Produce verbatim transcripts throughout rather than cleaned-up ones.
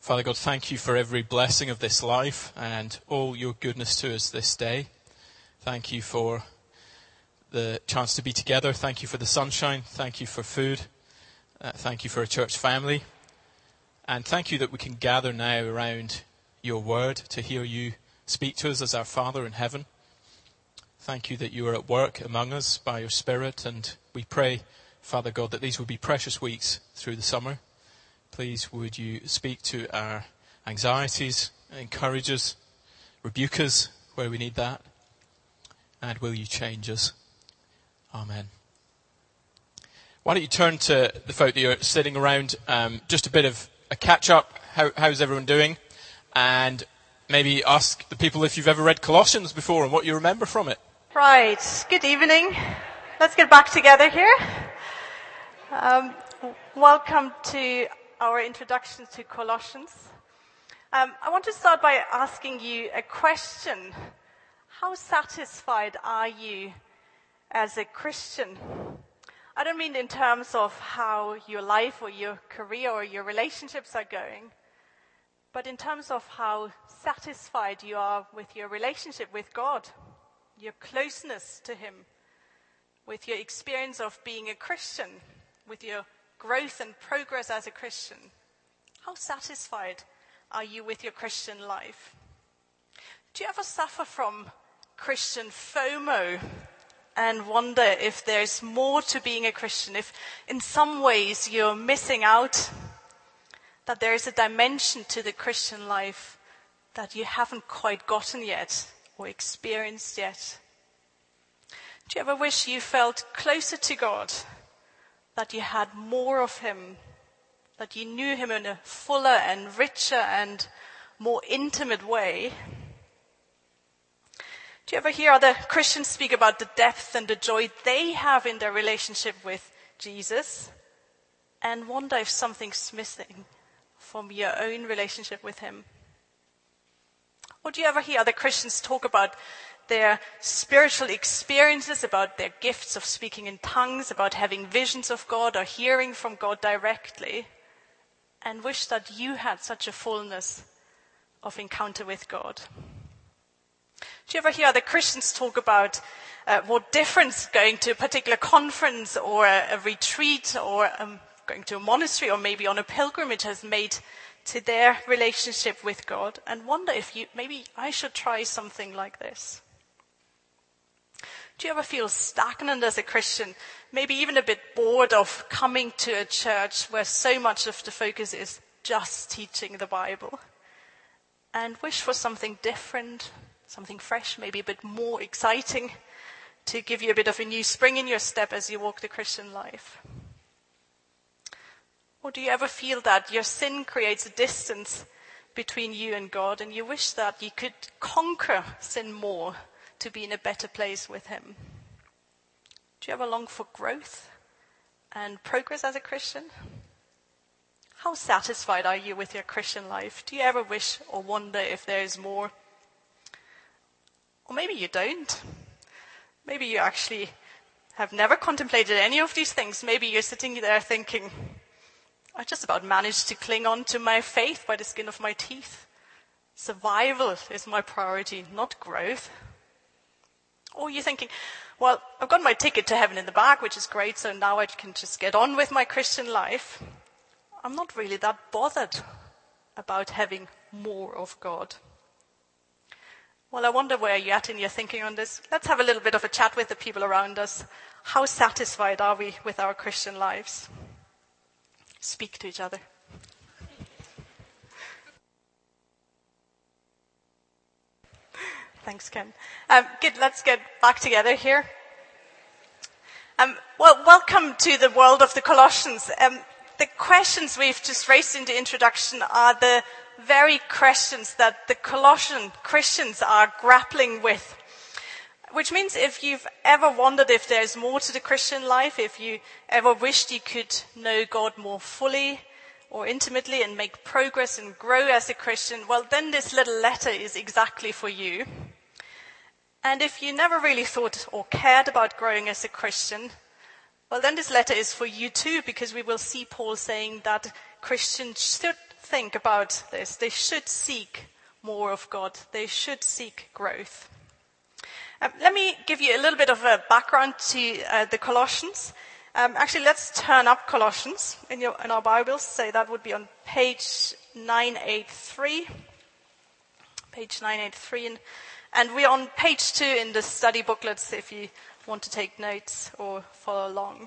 Father God, thank you for every blessing of this life and all your goodness to us this day. Thank you for the chance to be together. Thank you for the sunshine. Thank you for food. Uh, thank you for a church family. And thank you that we can gather now around your word to hear you speak to us as our Father in heaven. Thank you that you are at work among us by your Spirit. And we pray, Father God, that these will be precious weeks through the summer. Please would you speak to our anxieties, encourage us, rebuke us where we need that. And will you change us? Amen. Why don't you turn to the folk that you're sitting around, um, just a bit of a catch-up. How, how's everyone doing? And maybe ask the people if you've ever read Colossians before and what you remember from it. Right. Good evening. Let's get back together here. Um, welcome to our introduction to Colossians. Um, I want to start by asking you a question. How satisfied are you as a Christian? I don't mean in terms of how your life or your career or your relationships are going, but in terms of how satisfied you are with your relationship with God, your closeness to Him, with your experience of being a Christian, with your growth and progress as a Christian. How satisfied are you with your Christian life? Do you ever suffer from Christian FOMO and wonder if there's more to being a Christian, if in some ways you're missing out, that there is a dimension to the Christian life that you haven't quite gotten yet or experienced yet? Do you ever wish you felt closer to God, that you had more of Him, that you knew Him in a fuller and richer and more intimate way? Do you ever hear other Christians speak about the depth and the joy they have in their relationship with Jesus and wonder if something's missing from your own relationship with Him? Or do you ever hear other Christians talk about their spiritual experiences, about their gifts of speaking in tongues, about having visions of God or hearing from God directly, and wish that you had such a fullness of encounter with God? Do you ever hear other Christians talk about uh, what difference going to a particular conference or a, a retreat or um, going to a monastery or maybe on a pilgrimage has made to their relationship with God, and wonder if you maybe I should try something like this? Do you ever feel stagnant as a Christian, maybe even a bit bored of coming to a church where so much of the focus is just teaching the Bible, and wish for something different, something fresh, maybe a bit more exciting, to give you a bit of a new spring in your step as you walk the Christian life? Or do you ever feel that your sin creates a distance between you and God, and you wish that you could conquer sin more to be in a better place with Him? Do you ever long for growth and progress as a Christian? How satisfied are you with your Christian life? Do you ever wish or wonder if there is more? Or maybe you don't. Maybe you actually have never contemplated any of these things. Maybe you're sitting there thinking, I just about managed to cling on to my faith by the skin of my teeth. Survival is my priority, not growth. Or you're thinking, well, I've got my ticket to heaven in the bag, which is great, so now I can just get on with my Christian life. I'm not really that bothered about having more of God. Well, I wonder where you're at in your thinking on this. Let's have a little bit of a chat with the people around us. How satisfied are we with our Christian lives? Speak to each other. Thanks, Ken. Um, good, let's get back together here. Um, well, welcome to the world of the Colossians. Um, the questions we've just raised in the introduction are the very questions that the Colossian Christians are grappling with. Which means if you've ever wondered if there's more to the Christian life, if you ever wished you could know God more fully or intimately and make progress and grow as a Christian, well, then this little letter is exactly for you. And if you never really thought or cared about growing as a Christian, well, then this letter is for you too, because we will see Paul saying that Christians should think about this. They should seek more of God. They should seek growth. Um, let me give you a little bit of a background to uh, the Colossians. Um, actually, let's turn up Colossians in, your, in our Bibles. So that would be on page nine eighty-three. Page nine eighty-three. And, and we're on page two in the study booklets if you want to take notes or follow along.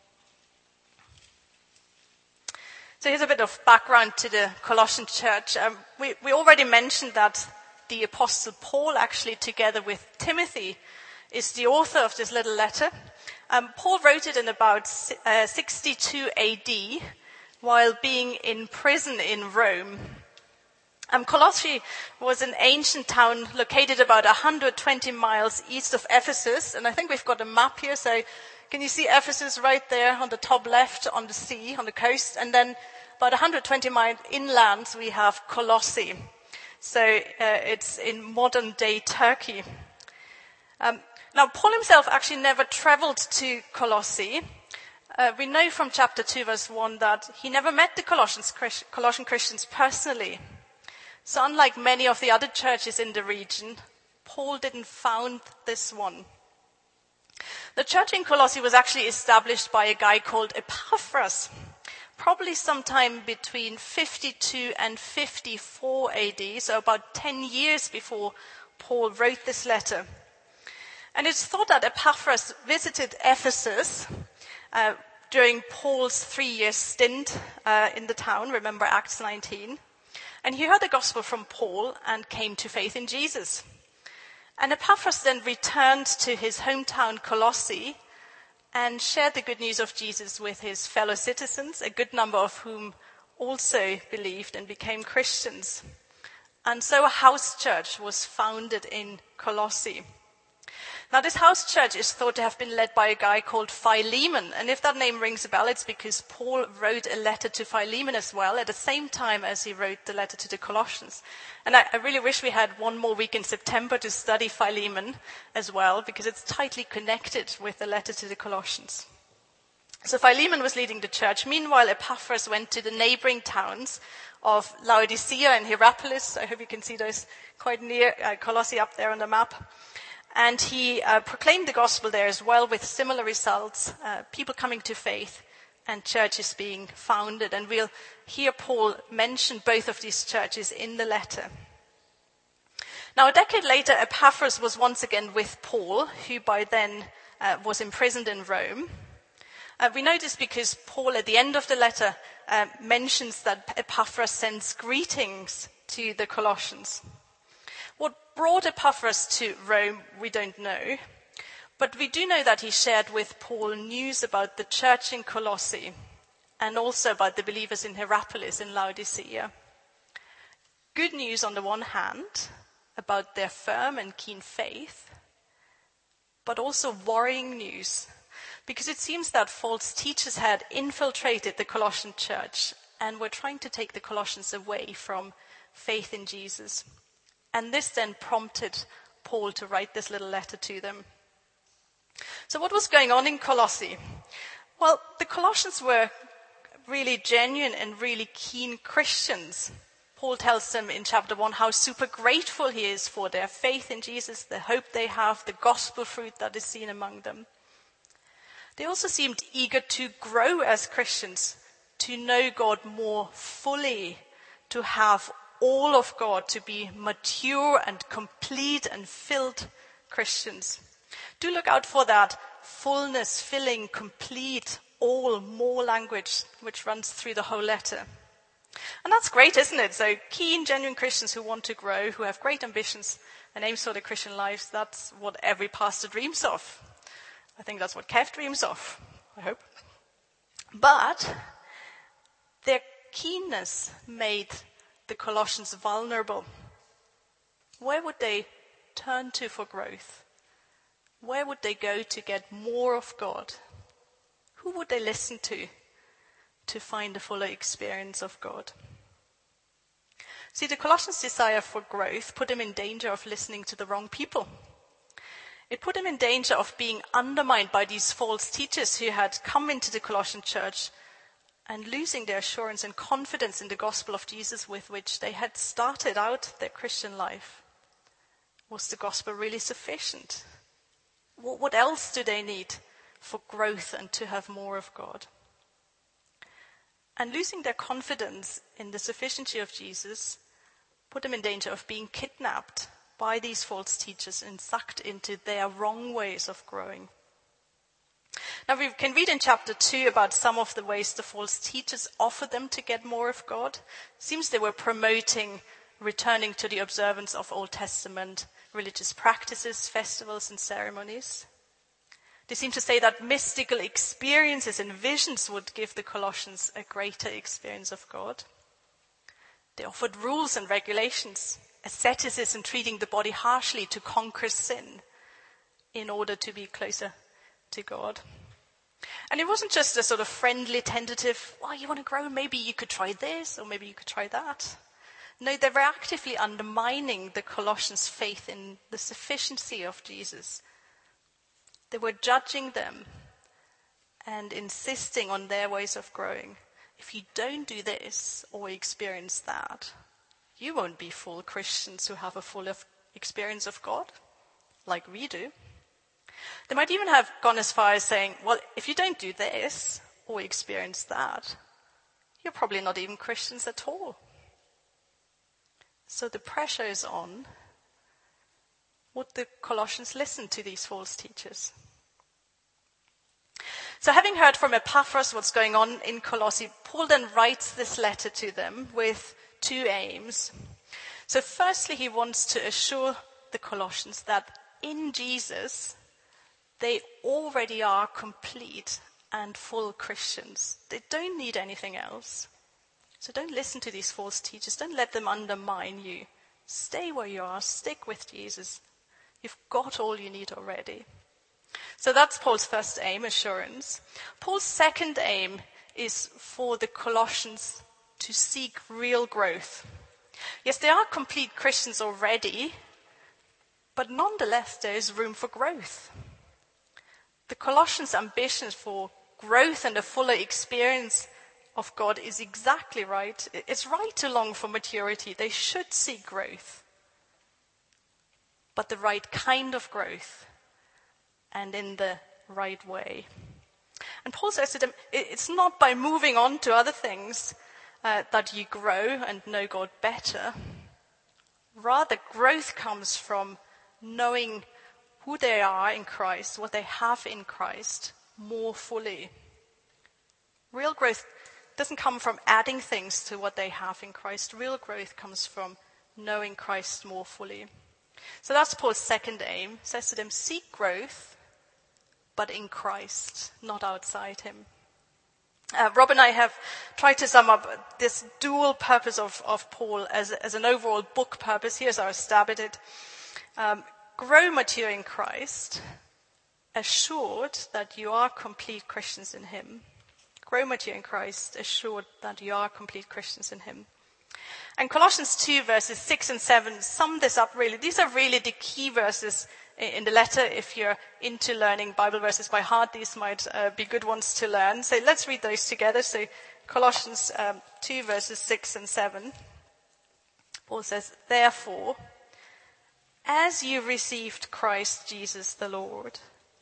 So here's a bit of background to the Colossian church. Um, we, we already mentioned that the Apostle Paul, actually together with Timothy, is the author of this little letter. Um, Paul wrote it in about uh, sixty-two A D while being in prison in Rome. Um, Colossae was an ancient town located about one hundred twenty miles east of Ephesus. And I think we've got a map here. So can you see Ephesus right there on the top left on the sea, on the coast? And then about one hundred twenty miles inland, we have Colossae. So uh, it's in modern-day Turkey. Um, now, Paul himself actually never traveled to Colossae. Uh, we know from chapter two, verse one, that he never met the Colossians, Colossian Christians personally. So unlike many of the other churches in the region, Paul didn't found this one. The church in Colossae was actually established by a guy called Epaphras, probably sometime between fifty-two and fifty-four A D, so about ten years before Paul wrote this letter. And it's thought that Epaphras visited Ephesus uh, during Paul's three-year stint uh, in the town, remember Acts nineteen. And he heard the gospel from Paul and came to faith in Jesus. And Epaphras then returned to his hometown Colossae and shared the good news of Jesus with his fellow citizens, a good number of whom also believed and became Christians. And so a house church was founded in Colossae. Now, this house church is thought to have been led by a guy called Philemon. And if that name rings a bell, it's because Paul wrote a letter to Philemon as well at the same time as he wrote the letter to the Colossians. And I, I really wish we had one more week in September to study Philemon as well, because it's tightly connected with the letter to the Colossians. So Philemon was leading the church. Meanwhile, Epaphras went to the neighboring towns of Laodicea and Hierapolis. I hope you can see those quite near uh, Colossae up there on the map. And he uh, proclaimed the gospel there as well with similar results, uh, people coming to faith and churches being founded. And we'll hear Paul mention both of these churches in the letter. Now, a decade later, Epaphras was once again with Paul, who by then uh, was imprisoned in Rome. Uh, we know this because Paul, at the end of the letter, uh, mentions that Epaphras sends greetings to the Colossians. What brought Epaphras to Rome, we don't know. But we do know that he shared with Paul news about the church in Colossae and also about the believers in Hierapolis in Laodicea. Good news on the one hand about their firm and keen faith, but also worrying news, because it seems that false teachers had infiltrated the Colossian church and were trying to take the Colossians away from faith in Jesus. And this then prompted Paul to write this little letter to them. So what was going on in Colossae? Well, the Colossians were really genuine and really keen Christians. Paul tells them in chapter one how super grateful he is for their faith in Jesus, the hope they have, the gospel fruit that is seen among them. They also seemed eager to grow as Christians, to know God more fully, to have all of God, to be mature and complete and filled Christians. Do look out for that fullness, filling, complete, all, more language, which runs through the whole letter. And that's great, isn't it? So keen, genuine Christians who want to grow, who have great ambitions and aims for their Christian lives, that's what every pastor dreams of. I think that's what Kev dreams of, I hope. But their keenness made the Colossians vulnerable. Where would they turn to for growth? Where would they go to get more of God? Who would they listen to to find a fuller experience of God? See, the Colossians' desire for growth put them in danger of listening to the wrong people. It put them in danger of being undermined by these false teachers who had come into the Colossian church and losing their assurance and confidence in the gospel of Jesus with which they had started out their Christian life. Was the gospel really sufficient? What else do they need for growth and to have more of God? And losing their confidence in the sufficiency of Jesus put them in danger of being kidnapped by these false teachers and sucked into their wrong ways of growing. Now we can read in chapter two about some of the ways the false teachers offered them to get more of God. It seems they were promoting returning to the observance of Old Testament religious practices, festivals, and ceremonies. They seem to say that mystical experiences and visions would give the Colossians a greater experience of God. They offered rules and regulations, asceticism, treating the body harshly to conquer sin in order to be closer to God. And it wasn't just a sort of friendly, tentative, well, you want to grow, maybe you could try this, or maybe you could try that. No, they were actively undermining the Colossians' faith in the sufficiency of Jesus. They were judging them and insisting on their ways of growing. If you don't do this or experience that, you won't be full Christians who have a full experience of God, like we do. They might even have gone as far as saying, well, if you don't do this or experience that, you're probably not even Christians at all. So the pressure is on. Would the Colossians listen to these false teachers? So having heard from Epaphras what's going on in Colossae, Paul then writes this letter to them with two aims. So firstly, he wants to assure the Colossians that in Jesus, they already are complete and full Christians. They don't need anything else. So don't listen to these false teachers. Don't let them undermine you. Stay where you are. Stick with Jesus. You've got all you need already. So that's Paul's first aim, assurance. Paul's second aim is for the Colossians to seek real growth. Yes, they are complete Christians already, but nonetheless there is room for growth. The Colossians' ambition for growth and a fuller experience of God is exactly right. It's right to long for maturity. They should seek growth, but the right kind of growth and in the right way. And Paul says to them, it's not by moving on to other things uh, that you grow and know God better. Rather, growth comes from knowing who they are in Christ, what they have in Christ, more fully. Real growth doesn't come from adding things to what they have in Christ. Real growth comes from knowing Christ more fully. So that's Paul's second aim. He says to them, seek growth, but in Christ, not outside him. Uh, Rob and I have tried to sum up this dual purpose of, of Paul as, as an overall book purpose. Here's our stab at it. Um, grow mature in Christ, assured that you are complete Christians in him. Grow mature in Christ, assured that you are complete Christians in him. And Colossians two verses six and seven sum this up really. These are really the key verses in the letter. If you're into learning Bible verses by heart, these might uh, be good ones to learn. So let's read those together. So Colossians um, two verses six and seven. Paul says, therefore, as you received Christ Jesus the Lord,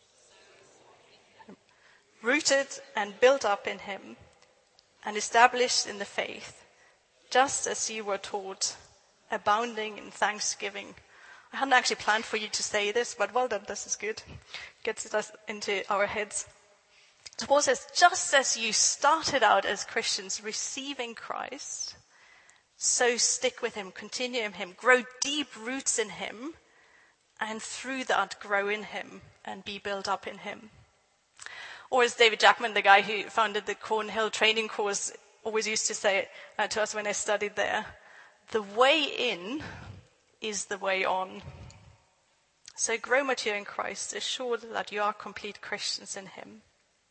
rooted and built up in him, and established in the faith, just as you were taught, abounding in thanksgiving. I hadn't actually planned for you to say this, but well done, this is good. Gets us into our heads. So Paul says, just as you started out as Christians receiving Christ, so stick with him, continue in him, grow deep roots in him, and through that grow in him and be built up in him. Or as David Jackman, the guy who founded the Cornhill training course, always used to say uh, to us when I studied there, the way in is the way on. So grow mature in Christ, assured that you are complete Christians in him.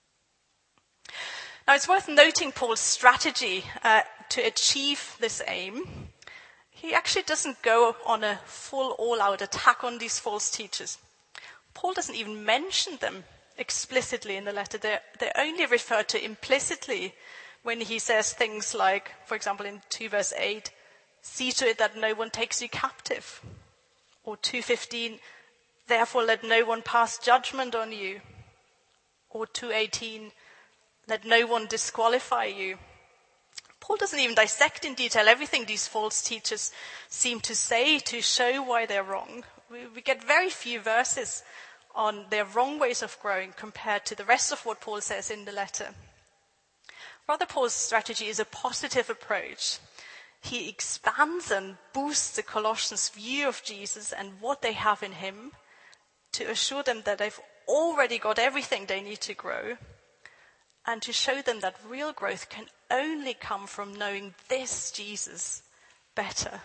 Now it's worth noting Paul's strategy uh, to achieve this aim. He actually doesn't go on a full all-out attack on these false teachers. Paul doesn't even mention them explicitly in the letter. They're, they're only referred to implicitly when he says things like, for example, in two verse eight, see to it that no one takes you captive. Or two fifteen, therefore let no one pass judgment on you. Or two eighteen, let no one disqualify you. Paul doesn't even dissect in detail everything these false teachers seem to say to show why they're wrong. We, we get very few verses on their wrong ways of growing compared to the rest of what Paul says in the letter. Rather, Paul's strategy is a positive approach. He expands and boosts the Colossians' view of Jesus and what they have in him to assure them that they've already got everything they need to grow, and to show them that real growth can only come from knowing this Jesus better.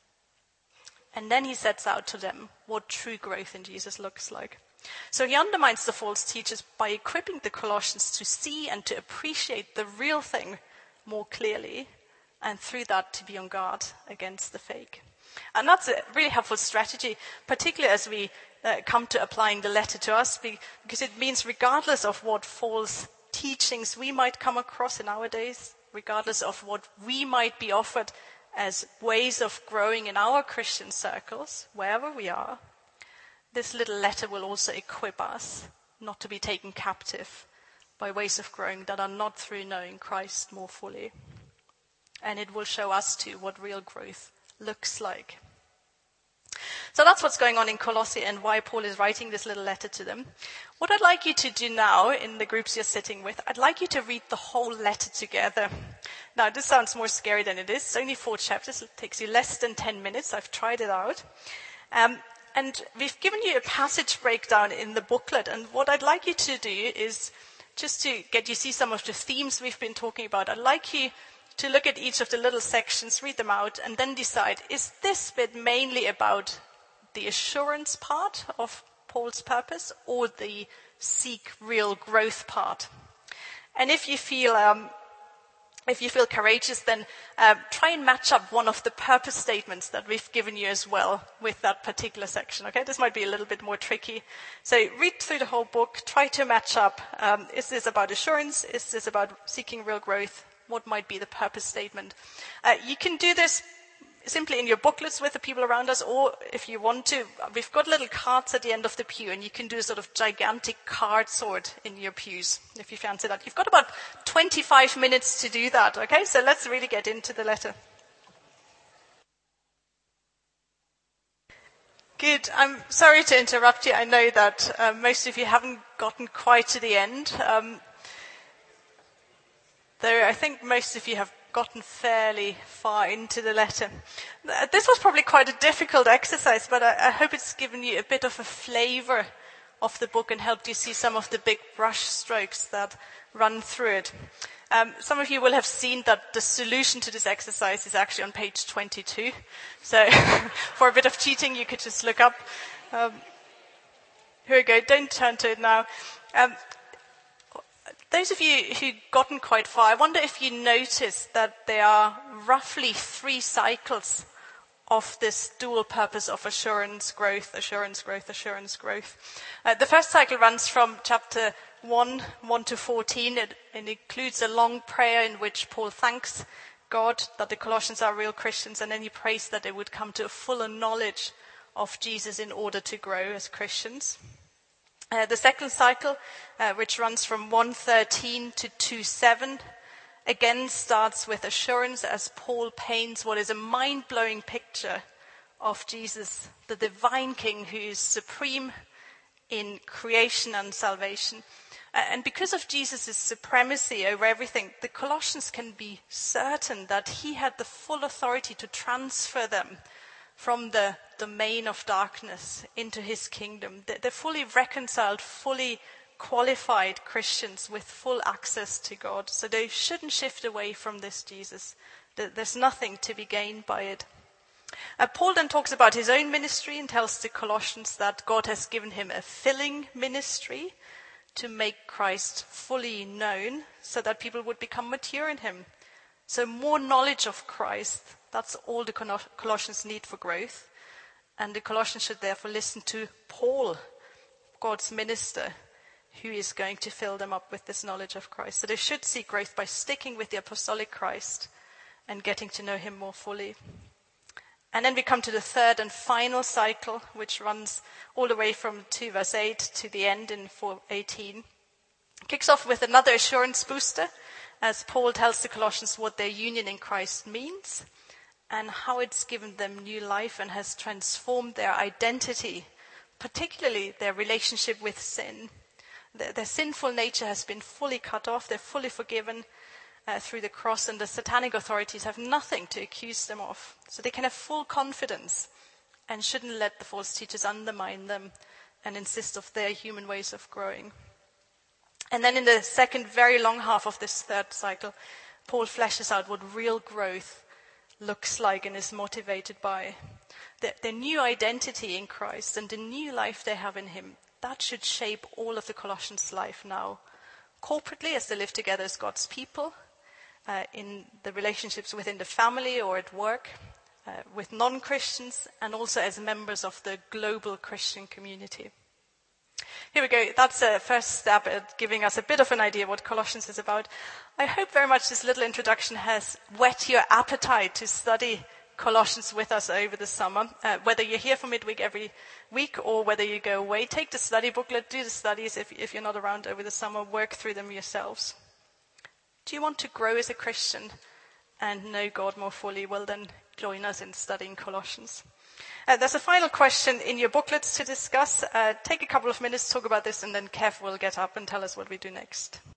And then he sets out to them what true growth in Jesus looks like. So he undermines the false teachers by equipping the Colossians to see and to appreciate the real thing more clearly, and through that to be on guard against the fake. And that's a really helpful strategy, particularly as we uh, come to applying the letter to us, because it means regardless of what false teachings we might come across in our days, regardless of what we might be offered as ways of growing in our Christian circles, wherever we are, this little letter will also equip us not to be taken captive by ways of growing that are not through knowing Christ more fully. And it will show us too what real growth looks like. So that's what's going on in Colossae and why Paul is writing this little letter to them. What I'd like you to do now in the groups you're sitting with, I'd like you to read the whole letter together. Now, this sounds more scary than it is. It's only four chapters. It takes you less than ten minutes. I've tried it out. Um, and we've given you a passage breakdown in the booklet. And what I'd like you to do is, just to get you see some of the themes we've been talking about, I'd like you to look at each of the little sections, read them out, and then decide, is this bit mainly about the assurance part of Paul's purpose or the seek real growth part? And if you feel um, if you feel courageous, then uh, try and match up one of the purpose statements that we've given you as well with that particular section. Okay, this might be a little bit more tricky. So read through the whole book, try to match up. Um, is this about assurance? Is this about seeking real growth? What might be the purpose statement? Uh, you can do this simply in your booklets with the people around us, or if you want to, we've got little cards at the end of the pew, and you can do a sort of gigantic card sort in your pews, if you fancy that. You've got about twenty-five minutes to do that, okay? So let's really get into the letter. Good. I'm sorry to interrupt you. I know that uh, most of you haven't gotten quite to the end. Um, though I think most of you have gotten fairly far into the letter. This was probably quite a difficult exercise, but I, I hope it's given you a bit of a flavor of the book and helped you see some of the big brush strokes that run through it. Um, some of you will have seen that the solution to this exercise is actually on page twenty-two. So for a bit of cheating, you could just look up. Um, here we go. Don't turn to it now. Um, Those of you who've gotten quite far, I wonder if you noticed that there are roughly three cycles of this dual purpose of assurance, growth, assurance, growth, assurance, growth. Uh, the first cycle runs from chapter one, one to fourteen. It, it includes a long prayer in which Paul thanks God that the Colossians are real Christians, and then he prays that they would come to a fuller knowledge of Jesus in order to grow as Christians. Uh, the second cycle, uh, which runs from one thirteen to two seven, again starts with assurance as Paul paints what is a mind-blowing picture of Jesus, the divine King who is supreme in creation and salvation. Uh, and because of Jesus' supremacy over everything, the Colossians can be certain that he had the full authority to transfer them from the domain of darkness into his kingdom. They're fully reconciled, fully qualified Christians with full access to God. So they shouldn't shift away from this Jesus. There's nothing to be gained by it. Uh, Paul then talks about his own ministry and tells the Colossians that God has given him a filling ministry to make Christ fully known so that people would become mature in him. So more knowledge of Christ, that's all the Colossians need for growth. And the Colossians should therefore listen to Paul, God's minister, who is going to fill them up with this knowledge of Christ. So they should see growth by sticking with the apostolic Christ and getting to know him more fully. And then we come to the third and final cycle, which runs all the way from two verse eight to the end in four eighteen. It kicks off with another assurance booster, as Paul tells the Colossians what their union in Christ means and how it's given them new life and has transformed their identity, particularly their relationship with sin. Their, their sinful nature has been fully cut off. They're fully forgiven uh, through the cross, and the satanic authorities have nothing to accuse them of. So they can have full confidence and shouldn't let the false teachers undermine them and insist of their human ways of growing. And then in the second very long half of this third cycle, Paul fleshes out what real growth looks like and is motivated by. The, their new identity in Christ and the new life they have in him, that should shape all of the Colossians' life now. Corporately, as they live together as God's people, uh, in the relationships within the family or at work, uh, with non-Christians, and also as members of the global Christian community. Here we go. That's a first step at giving us a bit of an idea what Colossians is about. I hope very much this little introduction has whet your appetite to study Colossians with us over the summer. Uh, whether you're here for midweek every week or whether you go away, take the study booklet, do the studies. If, if you're not around over the summer, work through them yourselves. Do you want to grow as a Christian and know God more fully? Well, then join us in studying Colossians. Uh, there's a final question in your booklets to discuss. Uh, take a couple of minutes, talk about this, and then Kev will get up and tell us what we do next.